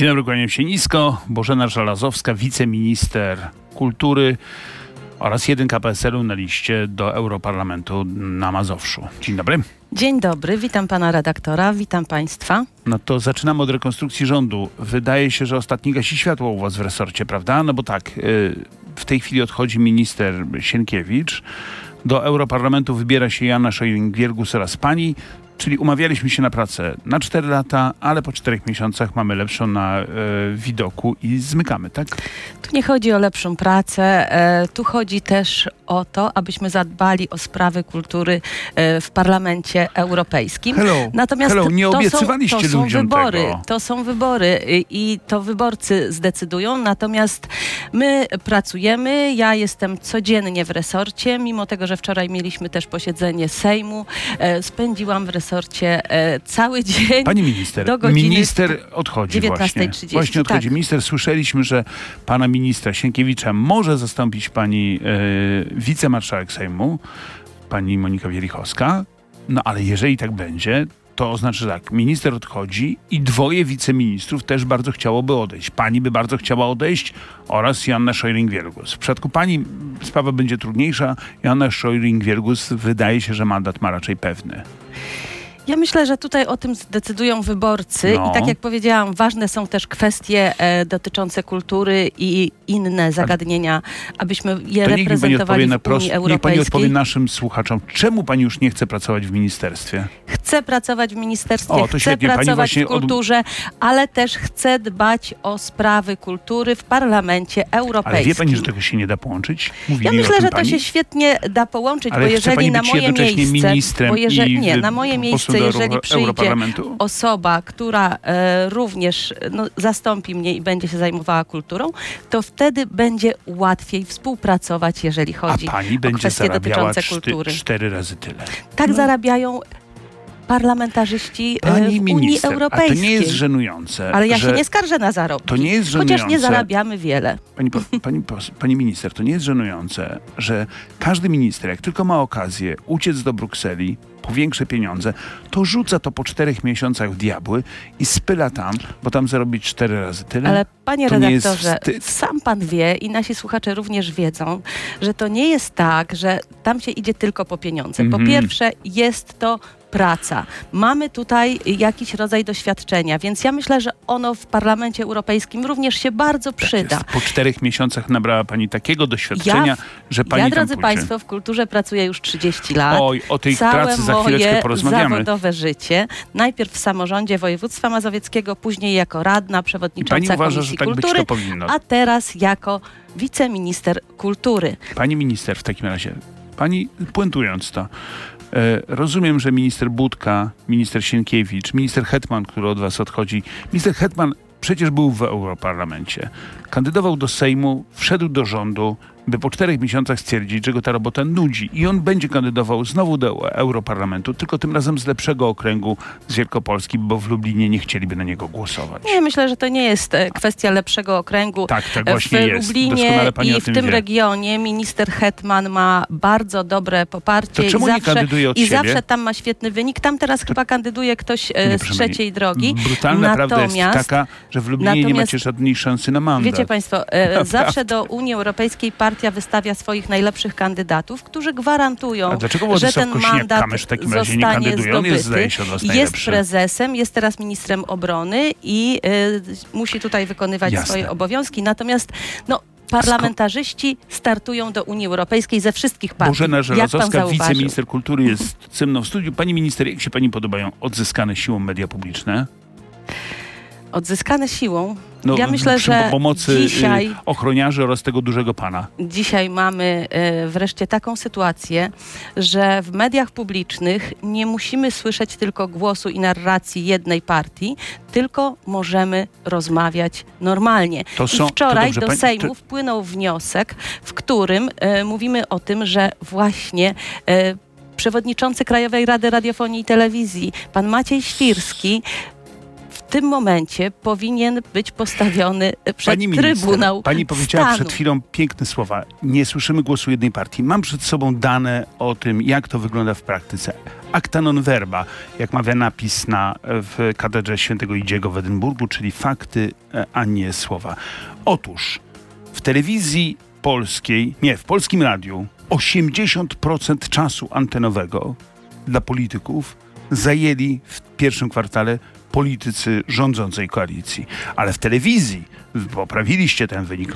Dzień dobry, kłaniam się nisko. Bożena Żelazowska, wiceminister kultury oraz 1 KPSL-u na liście do Europarlamentu na Mazowszu. Dzień dobry. Dzień dobry, witam pana redaktora, witam państwa. No to zaczynamy od rekonstrukcji rządu. Wydaje się, że ostatni gasi światło u was w resorcie, prawda? No bo tak, w tej chwili odchodzi minister Sienkiewicz. Do Europarlamentu wybiera się Joanna Scheuring-Wielgus oraz pani. Czyli umawialiśmy się na pracę na 4 lata, ale po 4 miesiącach mamy lepszą na widoku i zmykamy, tak? Tu nie chodzi o lepszą pracę, tu chodzi też o to, abyśmy zadbali o sprawy kultury w Parlamencie Europejskim. Natomiast nie obiecywaliście ludziom tego. To są wybory i to wyborcy zdecydują, natomiast my pracujemy, ja jestem codziennie w resorcie, mimo tego, że wczoraj mieliśmy też posiedzenie Sejmu, spędziłam w resorcie cały dzień. Pani minister, do godziny minister odchodzi 19:30. Właśnie odchodzi tak. Minister. Słyszeliśmy, że pana ministra Sienkiewicza może zastąpić pani wicemarszałek Sejmu, pani Monika Wielichowska. No ale jeżeli tak będzie, to oznacza, że tak, minister odchodzi i 2 wiceministrów też bardzo chciałoby odejść. Pani by bardzo chciała odejść oraz Joanna Scheuring-Wielgus. W przypadku pani sprawa będzie trudniejsza. Joanna Scheuring-Wielgus wydaje się, że mandat ma raczej pewny. Ja myślę, że tutaj o tym zdecydują wyborcy i tak jak powiedziałam, ważne są też kwestie dotyczące kultury i inne zagadnienia, abyśmy je reprezentowali w Unii Europejskiej. Niech pani odpowie naszym słuchaczom, czemu pani już nie chce pracować w ministerstwie? Chcę pracować w ministerstwie, chcę pracować w kulturze, ale też chcę dbać o sprawy kultury w Parlamencie Europejskim. Ale wie pani, że tego się nie da połączyć? Ja myślę, że to się świetnie da połączyć, ale bo jeżeli na moje miejsce, na moje miejsce, jeżeli przyjdzie osoba, która również zastąpi mnie i będzie się zajmowała kulturą, to wtedy będzie łatwiej współpracować, jeżeli chodzi o kwestie dotyczące kultury. 4 razy tyle. Tak zarabiają parlamentarzyści w Unii Europejskiej. A to nie jest żenujące. Ale ja się nie skarżę na zarobki. To nie jest żenujące. Chociaż nie zarabiamy wiele. Pani minister, to nie jest żenujące, że każdy minister, jak tylko ma okazję uciec do Brukseli po większe pieniądze, to rzuca to po 4 miesiącach w diabły i spyla tam, bo tam zarobić 4 razy tyle. Ale panie redaktorze, sam pan wie i nasi słuchacze również wiedzą, że to nie jest tak, że tam się idzie tylko po pieniądze. Po pierwsze, jest to praca. Mamy tutaj jakiś rodzaj doświadczenia, więc ja myślę, że ono w Parlamencie Europejskim również się bardzo przyda. Po 4 miesiącach nabrała pani takiego doświadczenia, że pani drodzy państwo, w kulturze pracuję już 30 lat. Oj, o tej pracy za chwileczkę porozmawiamy. Całe zawodowe życie. Najpierw w samorządzie województwa mazowieckiego, później jako radna, przewodnicząca Komisji Kultury, a teraz jako wiceminister kultury. Pani minister, w takim razie, pani puentując to, rozumiem, że minister Budka, minister Sienkiewicz, minister Hetman, który od was odchodzi. Minister Hetman przecież był w Europarlamencie. Kandydował do Sejmu, wszedł do rządu, by po 4 miesiącach stwierdzić, że go ta robota nudzi. I on będzie kandydował znowu do Europarlamentu, tylko tym razem z lepszego okręgu, z Wielkopolski, bo w Lublinie nie chcieliby na niego głosować. Nie, myślę, że to nie jest kwestia lepszego okręgu. Tak właśnie jest. W Lublinie i w tym regionie minister Hetman ma bardzo dobre poparcie. To czemu nie kandyduje od siebie? Zawsze tam ma świetny wynik. Tam teraz chyba kandyduje ktoś z trzeciej drogi. Brutalna prawda jest taka, że w Lublinie nie macie żadnej szansy na mandat. Wiecie państwo, zawsze do Unii Europejskiej partia wystawia swoich najlepszych kandydatów, którzy gwarantują, że ten mandat zostanie zdobyty. Jest prezesem, jest teraz ministrem obrony i musi tutaj wykonywać swoje obowiązki. Natomiast parlamentarzyści startują do Unii Europejskiej ze wszystkich partii. Bożena Żelazowska, wiceminister kultury, jest ze mną w studiu. Pani minister, jak się pani podobają odzyskane siłą media publiczne? Odzyskane siłą? Ja myślę, że pomocy dzisiaj ochroniarzy oraz tego dużego pana. Dzisiaj mamy wreszcie taką sytuację, że w mediach publicznych nie musimy słyszeć tylko głosu i narracji jednej partii, tylko możemy rozmawiać normalnie. Wczoraj do Sejmu wpłynął wniosek, w którym mówimy o tym, że właśnie przewodniczący Krajowej Rady Radiofonii i Telewizji, pan Maciej Świrski, tym momencie powinien być postawiony przed Trybunał Pani powiedziała Stanu. przed chwilą piękne słowa. Nie słyszymy głosu jednej partii. Mam przed sobą dane o tym, jak to wygląda w praktyce. Acta non verba, jak mawia napis w katedrze świętego Idziego w Edynburgu, czyli fakty, a nie słowa. Otóż w telewizji polskiej, w Polskim Radiu 80% czasu antenowego dla polityków zajęli w pierwszym kwartale politycy rządzącej koalicji. Ale w telewizji, poprawiliście ten wynik,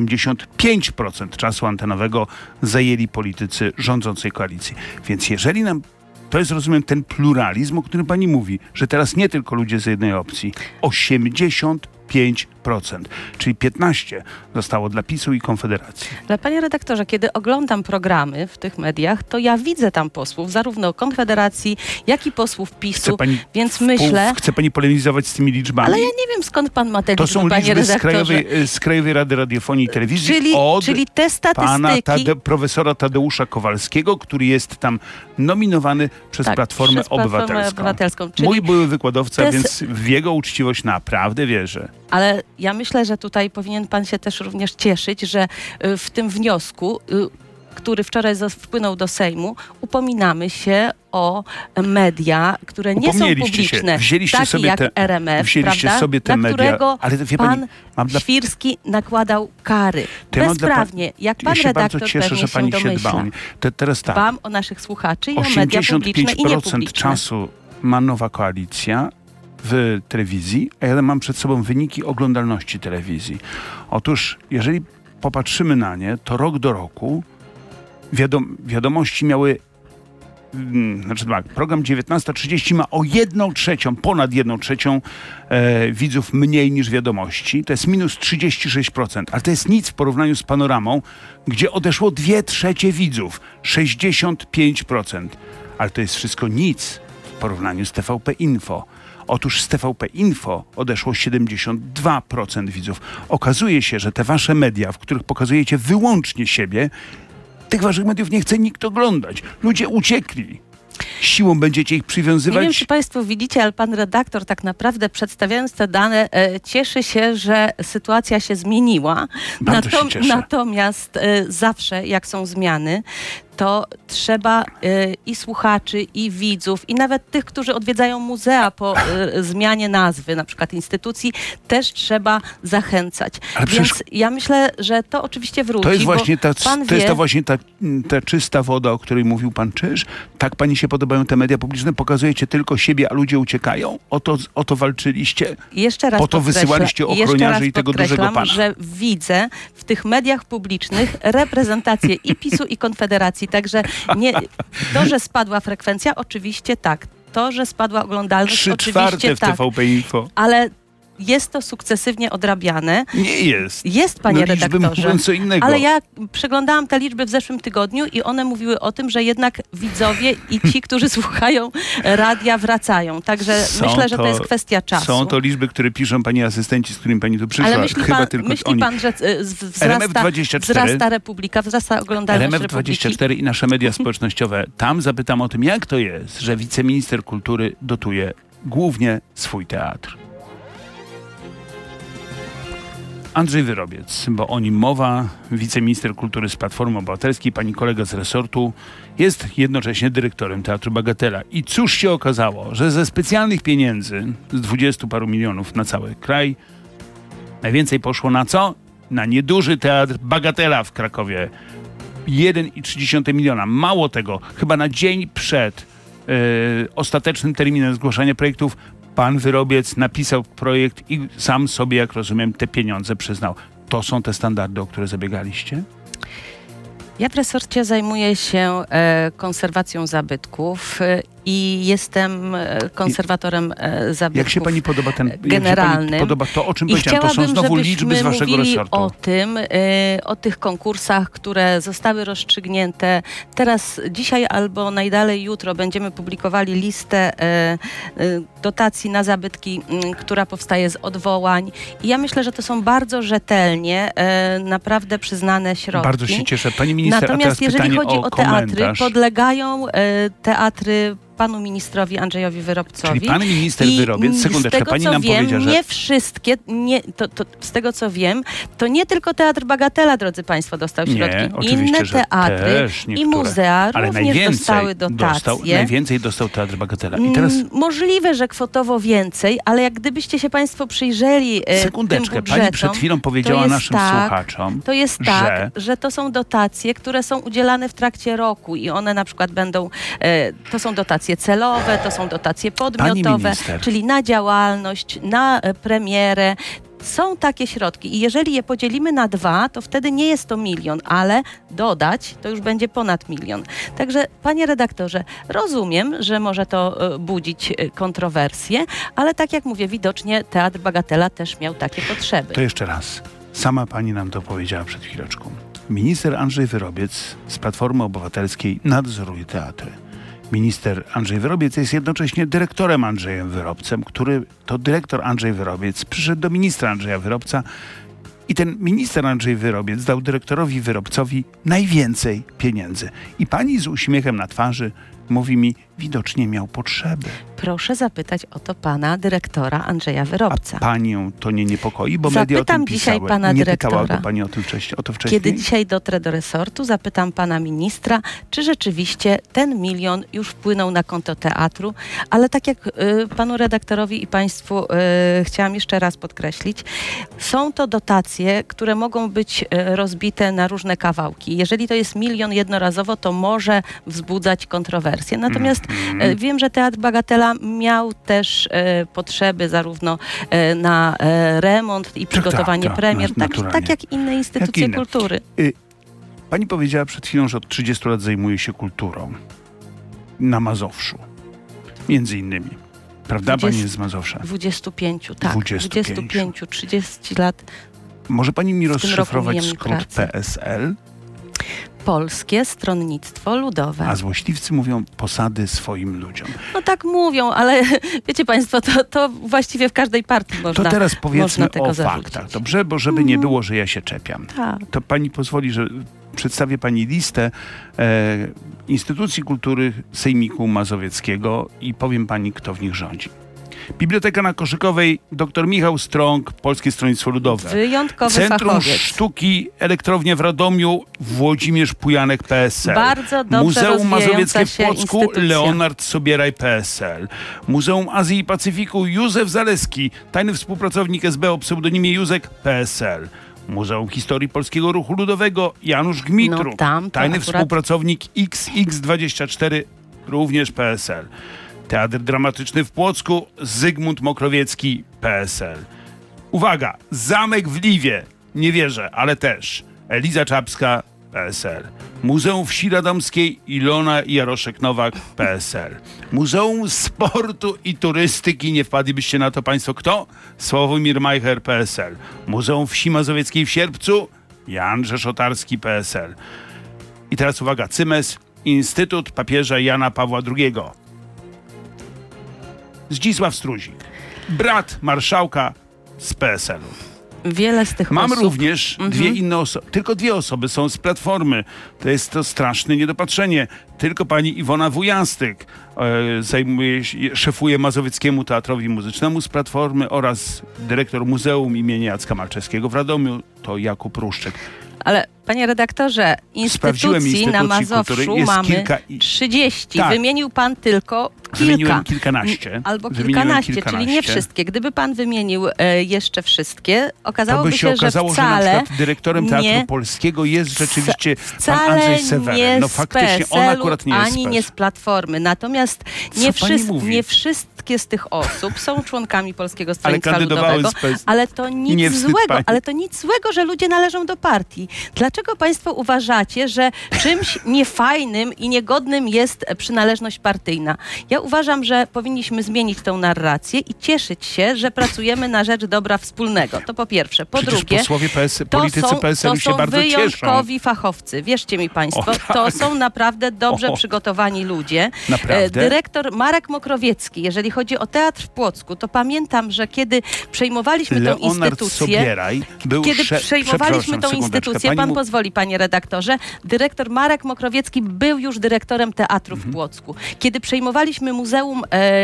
85% czasu antenowego zajęli politycy rządzącej koalicji. Więc jeżeli nam, to jest, rozumiem, ten pluralizm, o którym pani mówi, że teraz nie tylko ludzie z jednej opcji, 85%, czyli 15% zostało dla PiS-u i Konfederacji. Ale panie redaktorze, kiedy oglądam programy w tych mediach, to ja widzę tam posłów zarówno Konfederacji, jak i posłów PiS-u, więc myślę... Chce pani polemizować z tymi liczbami? Ale ja nie wiem, skąd pan ma te liczby, to są panie liczby redaktorze. z Krajowej Rady Radiofonii i Telewizji czyli te statystyki... pana profesora Tadeusza Kowalskiego, który jest tam nominowany przez Platformę Obywatelską. Mój były wykładowca, więc w jego uczciwość naprawdę wierzę. Ale ja myślę, że tutaj powinien pan się też również cieszyć, że w tym wniosku, który wczoraj wpłynął do Sejmu, upominamy się o media, które nie są publiczne, takie sobie jak RMF, prawda? Sobie te na media, którego ale wie pani, Świrski nakładał kary. Bezprawnie. Jak pan redaktor pewnie że pani się dba o nie. Teraz tak. Dbam o naszych słuchaczy i o media publiczne i niepubliczne. 85% czasu ma nowa koalicja w telewizji, a ja mam przed sobą wyniki oglądalności telewizji. Otóż, jeżeli popatrzymy na nie, to rok do roku wiadomości miały, program 19:30 ma o 1/3, ponad 1/3 widzów mniej niż wiadomości. To jest minus 36%, ale to jest nic w porównaniu z Panoramą, gdzie odeszło 2/3 widzów, 65%. Ale to jest wszystko nic w porównaniu z TVP Info. Otóż z TVP Info odeszło 72% widzów. Okazuje się, że te wasze media, w których pokazujecie wyłącznie siebie, tych waszych mediów nie chce nikt oglądać. Ludzie uciekli. Siłą będziecie ich przywiązywać. Nie wiem, czy państwo widzicie, ale pan redaktor tak naprawdę przedstawiając te dane cieszy się, że sytuacja się zmieniła. Natomiast zawsze jak są zmiany, to trzeba i słuchaczy, i widzów, i nawet tych, którzy odwiedzają muzea po zmianie nazwy, na przykład instytucji, też trzeba zachęcać. Więc ja myślę, że to oczywiście wróci. To jest właśnie ta czysta woda, o której mówił pan Czyż. Tak pani się podobają te media publiczne? Pokazujecie tylko siebie, a ludzie uciekają? O to walczyliście? Jeszcze raz po to wysyłaliście ochroniarzy i tego dużego pana? Że widzę w tych mediach publicznych reprezentację i PiS-u, i Konfederacji. Także to, że spadła frekwencja, oczywiście tak. To, że spadła oglądalność, oczywiście w TVP Info. Ale jest to sukcesywnie odrabiane. Nie jest. Jest, panie redaktorze. Co innego. Ale ja przeglądałam te liczby w zeszłym tygodniu i one mówiły o tym, że jednak widzowie i ci, którzy słuchają radia, wracają. Także myślę, że to jest kwestia czasu. Są to liczby, które piszą pani asystenci, z którymi pani tu przyszła. Ale myśli pan, że wzrasta Republika, wzrasta oglądalność Republiki? RMF24 i nasze media społecznościowe. Tam zapytam o tym, jak to jest, że wiceminister kultury dotuje głównie swój teatr. Andrzej Wyrobiec, bo o nim mowa, wiceminister kultury z Platformy Obywatelskiej, pani kolega z resortu, jest jednocześnie dyrektorem Teatru Bagatela. I cóż się okazało, że ze specjalnych pieniędzy, z 20 paru milionów na cały kraj, najwięcej poszło na co? Na nieduży teatr Bagatela w Krakowie. 1,3 miliona. Mało tego, chyba na dzień przed ostatecznym terminem zgłaszania projektów pan Wyrobiec napisał projekt i sam sobie, jak rozumiem, te pieniądze przyznał. To są te standardy, o które zabiegaliście? Ja w resorcie zajmuję się konserwacją zabytków i jestem konserwatorem zabytków. Jak się pani podoba generalnym. Jak się pani podoba to, o czym powiedziałam? To są znowu liczby z waszego resortu. O tych konkursach, które zostały rozstrzygnięte. Teraz, dzisiaj albo najdalej jutro będziemy publikowali listę dotacji na zabytki, która powstaje z odwołań. I ja myślę, że to są bardzo rzetelnie, naprawdę przyznane środki. Bardzo się cieszę. Pani minister, natomiast jeżeli chodzi o teatry, podlegają teatry panu ministrowi Andrzejowi Wyrobcowi. Czyli pan minister Wyrobiec, sekundeczkę, pani nam powiedziała, że... Nie wszystkie, z tego co wiem, to nie tylko Teatr Bagatela, drodzy państwo, dostał środki. Inne teatry i muzea również dostały dotacje. Najwięcej dostał Teatr Bagatela. I teraz... Możliwe, że kwotowo więcej, ale jak gdybyście się państwo przyjrzeli sekundeczkę, tym budżetom, pani przed chwilą powiedziała naszym słuchaczom, to jest tak, że to są dotacje, które są udzielane w trakcie roku i one na przykład będą, to są dotacje celowe, to są dotacje podmiotowe, czyli na działalność, na premierę. Są takie środki i jeżeli je podzielimy na 2, to wtedy nie jest to 1 000 000, ale dodać to już będzie ponad 1 000 000. Także, panie redaktorze, rozumiem, że może to budzić kontrowersje, ale tak jak mówię, widocznie Teatr Bagatela też miał takie potrzeby. To jeszcze raz. Sama pani nam to powiedziała przed chwileczką. Minister Andrzej Wyrobiec z Platformy Obywatelskiej nadzoruje teatry. Minister Andrzej Wyrobiec jest jednocześnie dyrektorem Andrzejem Wyrobcem, który to dyrektor Andrzej Wyrobiec przyszedł do ministra Andrzeja Wyrobca i ten minister Andrzej Wyrobiec dał dyrektorowi Wyrobcowi najwięcej pieniędzy. I pani z uśmiechem na twarzy mówi mi, widocznie miał potrzeby. Proszę zapytać o to pana dyrektora Andrzeja Wyrobca. A panią to nie niepokoi, bo media o tym pisały. Dzisiaj pana dyrektora. Nie pytała go pani o to wcześniej? Kiedy dzisiaj dotrę do resortu, zapytam pana ministra, czy rzeczywiście ten 1 000 000 już wpłynął na konto teatru, ale tak jak panu redaktorowi i państwu chciałam jeszcze raz podkreślić, są to dotacje, które mogą być rozbite na różne kawałki. Jeżeli to jest 1 000 000 jednorazowo, to może wzbudzać kontrowersje. Natomiast wiem, że Teatr Bagatela miał też potrzeby zarówno na remont i przygotowanie premier, tak jak inne instytucje kultury. Pani powiedziała przed chwilą, że od 30 lat zajmuje się kulturą na Mazowszu. Między innymi. Prawda? Pani jest z Mazowsza? 25, tak. 25, 30 lat. Może pani mi rozszyfrować skrót PSL? Polskie Stronnictwo Ludowe. A złośliwcy mówią posady swoim ludziom. No tak mówią, ale wiecie państwo, to właściwie w każdej partii można. To teraz powiedzmy o faktach, dobrze? Bo żeby nie było, że ja się czepiam. Tak. To pani pozwoli, że przedstawię pani listę instytucji kultury Sejmiku Mazowieckiego i powiem pani, kto w nich rządzi. Biblioteka na Koszykowej, dr Michał Strąg, Polskie Stronnictwo Ludowe. Wyjątkowy Centrum fachowiec. Sztuki, Elektrownia w Radomiu, Włodzimierz Pujanek, PSL. Bardzo dobrze Muzeum Mazowieckie w Płocku, instytucja. Leonard Sobieraj, PSL. Muzeum Azji i Pacyfiku, Józef Zaleski, tajny współpracownik SB o pseudonimie Józek, PSL. Muzeum Historii Polskiego Ruchu Ludowego, Janusz Gmitru, tajny współpracownik XX24, również PSL. Teatr Dramatyczny w Płocku, Zygmunt Mokrowiecki, PSL. Uwaga, Zamek w Liwie, nie wierzę, ale też. Eliza Czapska, PSL. Muzeum Wsi Radomskiej, Ilona Jaroszek-Nowak, PSL. Muzeum Sportu i Turystyki, nie wpadlibyście na to państwo, kto? Sławomir Majcher, PSL. Muzeum Wsi Mazowieckiej w Sierpcu, Jan Rzeszotarski, PSL. I teraz uwaga, CYMES, Instytut Papieża Jana Pawła II. Zdzisław Struzik, brat marszałka z PSL-u. Wiele z tych Mam osób. również dwie inne osoby. Tylko 2 osoby są z Platformy. To jest to straszne niedopatrzenie. Tylko pani Iwona Wujastyk szefuje Mazowieckiemu Teatrowi Muzycznemu z Platformy oraz dyrektor Muzeum imienia Jacka Malczewskiego w Radomiu to Jakub Ruszczyk. Ale panie redaktorze, instytucji na Mazowszu mamy 30. Tak. Wymienił pan tylko kilka. Wymieniłem kilkanaście. Albo kilkanaście, czyli nie wszystkie. Gdyby pan wymienił jeszcze wszystkie, okazałoby się, że wcale że na przykład dyrektorem Teatru Polskiego jest rzeczywiście pan Andrzej Seweryn. No faktycznie on akurat nie jest ani nie z Platformy. Natomiast nie wszystkie z tych osób są członkami Polskiego Stronnictwa Ludowego, ale to nic złego, że ludzie należą do partii. Dlaczego państwo uważacie, że czymś niefajnym i niegodnym jest przynależność partyjna? Ja uważam, że powinniśmy zmienić tę narrację i cieszyć się, że pracujemy na rzecz dobra wspólnego. To po pierwsze. Po drugie, politycy PSL-u się bardzo cieszą. To są wyjątkowi fachowcy. Wierzcie mi państwo, to są naprawdę dobrze przygotowani ludzie. Naprawdę? Dyrektor Marek Mokrowiecki, jeżeli chodzi o Teatr w Płocku, to pamiętam, że kiedy przejmowaliśmy tę instytucję, Sobieraj był pan pozwoli, panie redaktorze, dyrektor Marek Mokrowiecki był już dyrektorem teatru w Płocku. Kiedy przejmowaliśmy Muzeum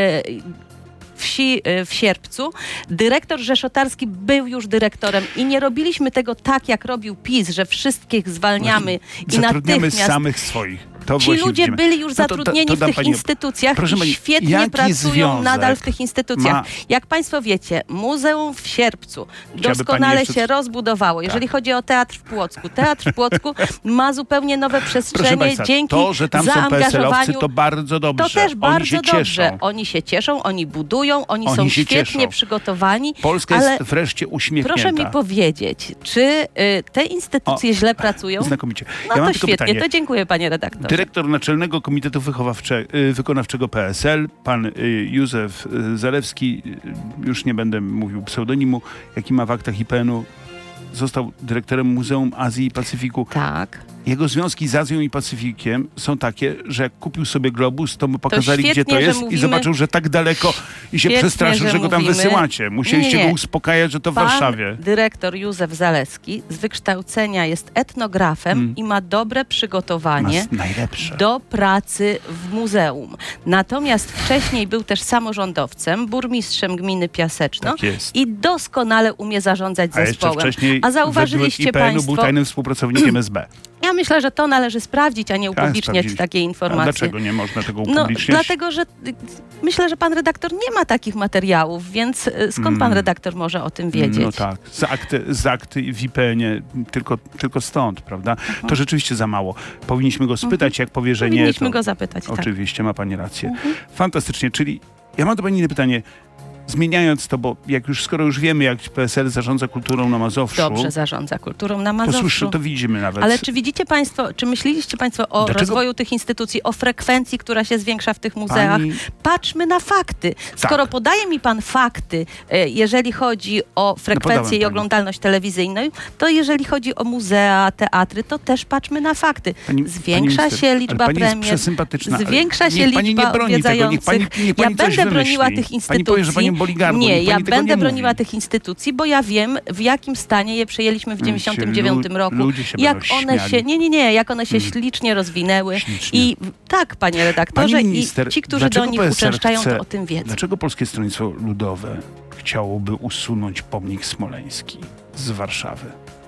Wsi w Sierpcu, dyrektor Rzeszotarski był już dyrektorem i nie robiliśmy tego tak, jak robił PiS, że wszystkich zwalniamy i natychmiast... samych swoich. Ci ludzie byli już zatrudnieni w tych instytucjach i świetnie pracują nadal w tych instytucjach. Jak państwo wiecie, Muzeum w Sierpcu doskonale się rozbudowało. Jeżeli chodzi o teatr w Płocku. Teatr w Płocku ma zupełnie nowe przestrzenie dzięki to, że tam są PSL-owcy, to bardzo dobrze. To też bardzo dobrze. Oni się cieszą, oni budują, oni są świetnie przygotowani. Polska jest wreszcie uśmiechnięta. Proszę mi powiedzieć, czy te instytucje źle pracują? Znakomicie. No to świetnie, to dziękuję, panie redaktorze. Dyrektor Naczelnego Komitetu Wykonawczego PSL, pan Józef Zalewski, już nie będę mówił pseudonimu, jaki ma w aktach IPN-u, został dyrektorem Muzeum Azji i Pacyfiku. Tak. Jego związki z Azją i Pacyfikiem są takie, że jak kupił sobie globus, to mu pokazali, gdzie to jest i zobaczył, że tak daleko i się przestraszył, że go tam wysyłacie. Musieliście go uspokajać, że to w Warszawie. Dyrektor Józef Zalewski z wykształcenia jest etnografem i ma dobre przygotowanie do pracy w muzeum. Natomiast wcześniej był też samorządowcem, burmistrzem gminy Piaseczno i doskonale umie zarządzać zespołem. A zauważyliście państwo... był tajnym współpracownikiem SB. Ja myślę, że to należy sprawdzić, a nie upubliczniać takiej informacji. A dlaczego nie można tego upubliczniać? No, dlatego, że myślę, że pan redaktor nie ma takich materiałów, więc skąd pan redaktor może o tym wiedzieć? No tak, z akty w IPN-ie, tylko stąd, prawda? To rzeczywiście za mało. Powinniśmy go spytać, jak powie, że nie. Powinniśmy go zapytać, oczywiście, ma pani rację. Fantastycznie, czyli ja mam do pani inne pytanie. Zmieniając to, bo skoro już wiemy, jak PSL zarządza kulturą na Mazowszu... Dobrze zarządza kulturą na Mazowszu. To widzimy nawet. Ale czy widzicie państwo, czy myśleliście państwo o rozwoju tych instytucji, o frekwencji, która się zwiększa w tych muzeach? Patrzmy na fakty. Skoro podaje mi pan fakty, jeżeli chodzi o frekwencję i oglądalność telewizyjną, to jeżeli chodzi o muzea, teatry, to też patrzmy na fakty. Zwiększa się liczba premier, zwiększa się liczba odwiedzających. Ja będę broniła tych instytucji. Nie, ja będę broniła tych instytucji, bo ja wiem, w jakim stanie je przejęliśmy w 99 roku. Jak one się, jak one się ślicznie rozwinęły. I tak, panie redaktorze, minister, i ci, którzy do nich uczęszczają, to o tym wiedzą. Dlaczego Polskie Stronnictwo Ludowe chciałoby usunąć pomnik smoleński z Warszawy?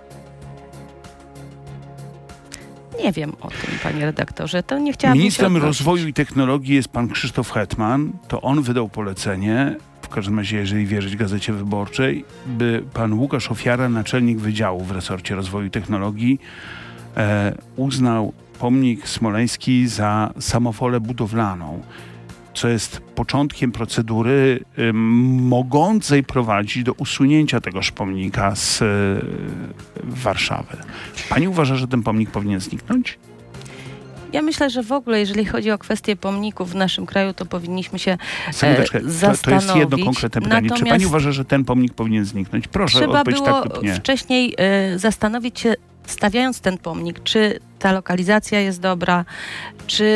Nie wiem o tym, panie redaktorze. To nie chciałabym Ministrem rozwoju i technologii jest pan Krzysztof Hetman. To on wydał polecenie, w każdym razie, jeżeli wierzyć Gazecie Wyborczej, by pan Łukasz Ofiara, naczelnik Wydziału w resorcie rozwoju i technologii, uznał pomnik smoleński za samowolę budowlaną, co jest początkiem procedury mogącej prowadzić do usunięcia tegoż pomnika z Warszawy. Pani uważa, że ten pomnik powinien zniknąć? Ja myślę, że w ogóle, jeżeli chodzi o kwestię pomników w naszym kraju, to powinniśmy się zastanowić. To jest jedno konkretne pytanie. Czy pani uważa, że ten pomnik powinien zniknąć? Proszę odpowiedzieć tak lub nie. Trzeba było wcześniej zastanowić się, stawiając ten pomnik, czy ta lokalizacja jest dobra, czy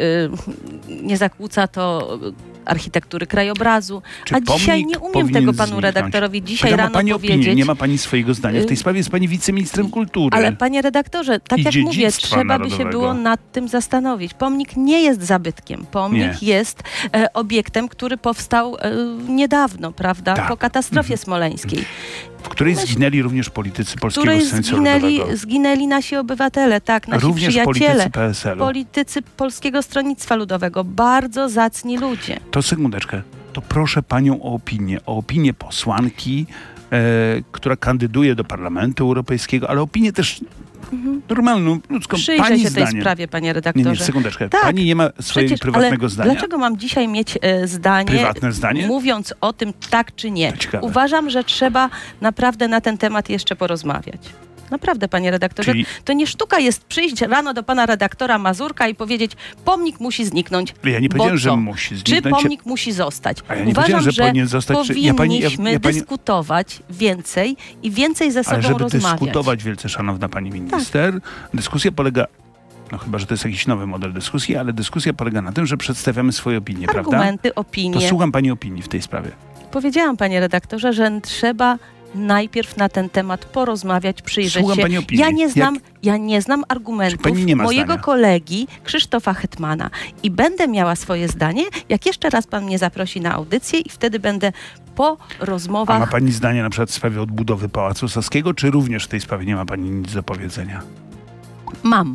nie zakłóca to architektury krajobrazu. A dzisiaj nie umiem tego panu redaktorowi dzisiaj rano powiedzieć. Nie ma pani swojego zdania. W tej sprawie jest pani wiceministrem kultury. Ale panie redaktorze, tak jak mówię, trzeba by się było nad tym zastanowić. Pomnik nie jest zabytkiem. Pomnik jest obiektem, który powstał niedawno, prawda? Po katastrofie smoleńskiej. W której zginęli również politycy Polskiego Stronnictwa Ludowego. Zginęli nasi obywatele, tak, nasi również przyjaciele. Politycy PSL-u. Politycy Polskiego Stronnictwa Ludowego. Bardzo zacni ludzie. To sekundeczkę. To proszę panią o opinię posłanki, która kandyduje do Parlamentu Europejskiego, ale opinię też normalną, ludzką. Przyjrzę się tej sprawie, panie redaktorze. Nie, sekundeczkę. Tak. Pani nie ma swojego prywatnego zdania. Dlaczego mam dzisiaj mieć zdanie, prywatne zdanie, mówiąc o tym tak czy nie? Uważam, że trzeba naprawdę na ten temat jeszcze porozmawiać. Naprawdę, panie redaktorze. To nie sztuka jest przyjść rano do pana redaktora Mazurka i powiedzieć, pomnik musi zniknąć. Ja nie powiedziałem, że musi zniknąć. Czy pomnik musi zostać? Ja nie uważam, że powinien zostać. Powinniśmy dyskutować więcej i więcej ze sobą rozmawiać. Ale żeby dyskutować wielce, szanowna pani minister, dyskusja polega... No chyba, że to jest jakiś nowy model dyskusji, ale dyskusja polega na tym, że przedstawiamy swoje opinie, argumenty, prawda? opinie. To słucham pani opinii w tej sprawie. Powiedziałam, panie redaktorze, że trzeba najpierw na ten temat porozmawiać, przyjrzeć Słucham się. pani opinii. Ja nie znam argumentów mojego kolegi Krzysztofa Hetmana i będę miała swoje zdanie, jak jeszcze raz pan mnie zaprosi na audycję i wtedy będę po rozmowach... A ma pani zdanie na przykład w sprawie odbudowy Pałacu Saskiego, czy również w tej sprawie nie ma pani nic do powiedzenia? Mam.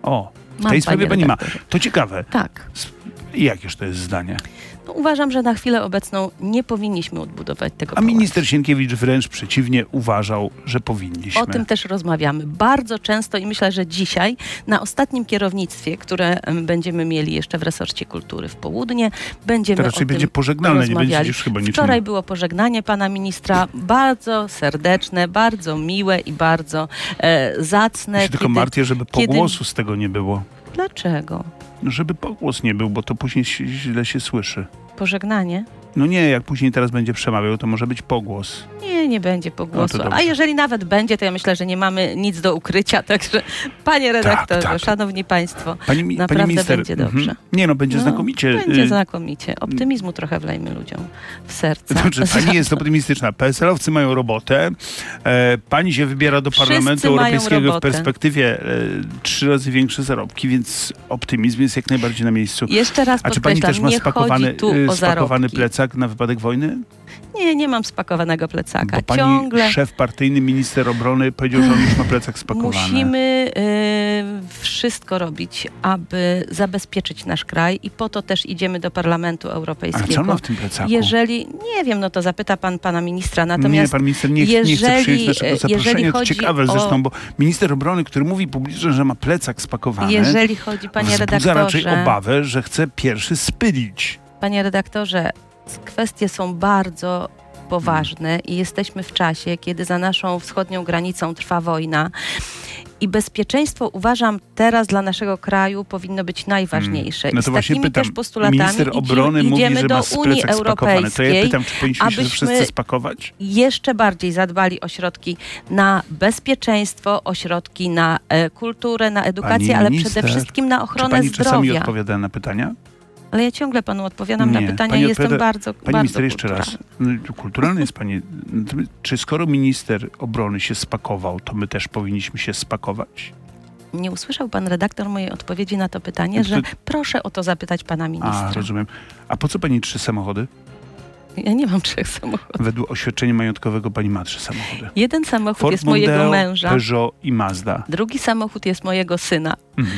W tej sprawie pani ma. To ciekawe. Tak. I jakież to jest zdanie? No, uważam, że na chwilę obecną nie powinniśmy odbudować tego pałacu. Minister Sienkiewicz wręcz przeciwnie uważał, że powinniśmy. O tym też rozmawiamy bardzo często i myślę, że dzisiaj na ostatnim kierownictwie, które będziemy mieli jeszcze w resorcie kultury w południe, będziemy to raczej będzie pożegnalne, nie będzie już chyba niczym. Wczoraj było pożegnanie pana ministra, bardzo serdeczne, bardzo miłe i bardzo zacne. Ja się tylko martwię, żeby pogłosu z tego nie było. Dlaczego? Żeby pogłos nie był, bo to później źle się słyszy. Pożegnanie? No nie, jak później teraz będzie przemawiał, to może być pogłos. Nie będzie pogłosu. A jeżeli nawet będzie, to ja myślę, że nie mamy nic do ukrycia. Także panie redaktorze, szanowni państwo, naprawdę pani minister, będzie dobrze. Nie, będzie znakomicie. Będzie znakomicie. Optymizmu trochę wlejmy ludziom w serce. Dobrze, pani jest optymistyczna. PSL-owcy mają robotę. Pani się wybiera do Parlamentu Europejskiego w perspektywie 3 razy większe zarobki, więc optymizm jest jak najbardziej na miejscu. Jeszcze raz podkreślam, czy pani też ma spakowany plecak na wypadek wojny? Nie mam spakowanego plecaka. Bo pani szef partyjny, minister obrony powiedział, że on już ma plecak spakowany. Musimy wszystko robić, aby zabezpieczyć nasz kraj i po to też idziemy do Parlamentu Europejskiego. A co ma w tym plecaku? Nie wiem, to zapyta pan pana ministra. Natomiast pan minister nie chce przyjąć naszego zaproszenia. To ciekawe zresztą, bo minister obrony, który mówi publicznie, że ma plecak spakowany, jeżeli chodzi, panie redaktorze, raczej obawę, że chce pierwszy spylić. Panie redaktorze, kwestie są bardzo poważne i jesteśmy w czasie, kiedy za naszą wschodnią granicą trwa wojna i bezpieczeństwo, uważam, teraz dla naszego kraju powinno być najważniejsze. No to I z właśnie takimi pytam, też postulatami minister obrony mówi, że do ma Unii plecak spakowany. To ja pytam, czy powinniśmy się wszyscy abyśmy spakować? jeszcze bardziej zadbali o środki na bezpieczeństwo, o środki na kulturę, na edukację, ale przede wszystkim na ochronę zdrowia. Czy pani czasami odpowiada na pytania? Ale ja ciągle panu odpowiadam na pytania i jestem bardzo Pani minister, jeszcze raz. Kulturalny jest pani. Czy skoro minister obrony się spakował, to my też powinniśmy się spakować? Nie usłyszał pan redaktor mojej odpowiedzi na to pytanie, że proszę o to zapytać pana ministra. Rozumiem. A po co pani 3 samochody? Ja nie mam 3 samochodów. Według oświadczenia majątkowego pani ma 3 samochody. Jeden samochód Ford jest mojego Mondeo, męża. Peugeot i Mazda. Drugi samochód jest mojego syna.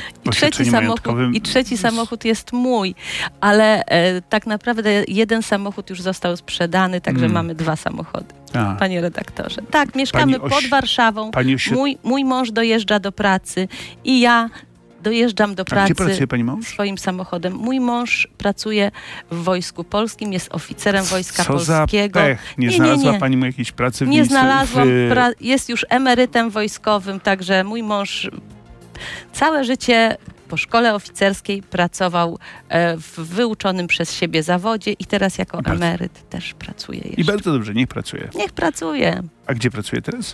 I trzeci samochód jest mój. Ale tak naprawdę jeden samochód już został sprzedany, także mamy 2 samochody. Panie redaktorze. Tak, mieszkamy pod Warszawą. Mój mąż dojeżdża do pracy i ja dojeżdżam do pracy. Gdzie pracuje pani mąż? Swoim samochodem. Mój mąż pracuje w Wojsku Polskim, jest oficerem Wojska Polskiego. Za pech. Nie znalazła pani mu jakiejś pracy w Nie znalazłam. Jest już emerytem wojskowym, także mój mąż całe życie po szkole oficerskiej pracował w wyuczonym przez siebie zawodzie i teraz jako emeryt też pracuje jeszcze. I bardzo dobrze, niech pracuje. Niech pracuje. A gdzie pracuje teraz?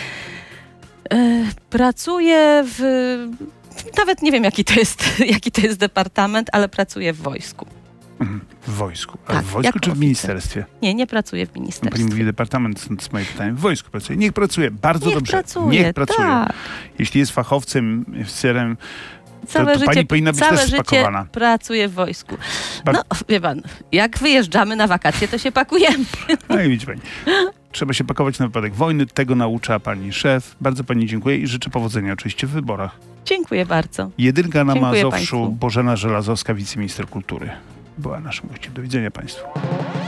Pracuje nawet nie wiem, jaki to jest departament, ale pracuję w wojsku. W wojsku? A tak, w wojsku czy w ministerstwie? Nie pracuję w ministerstwie. Pani mówi departament, stąd moje pytanie. W wojsku pracuje. Niech pracuje. Bardzo dobrze. Niech pracuje. Tak. Jeśli jest fachowcem, oficerem, Całe to pani powinna być też spakowana. Pracuję w wojsku. No, wie pan, jak wyjeżdżamy na wakacje, to się pakujemy. No i widzi pani. Trzeba się pakować na wypadek wojny. Tego naucza pani szef. Bardzo pani dziękuję i życzę powodzenia oczywiście w wyborach. Dziękuję bardzo. Jedynka na Dziękuję Mazowszu, państwu. Bożena Żelazowska, wiceminister kultury. Była naszym gościem. Do widzenia państwu.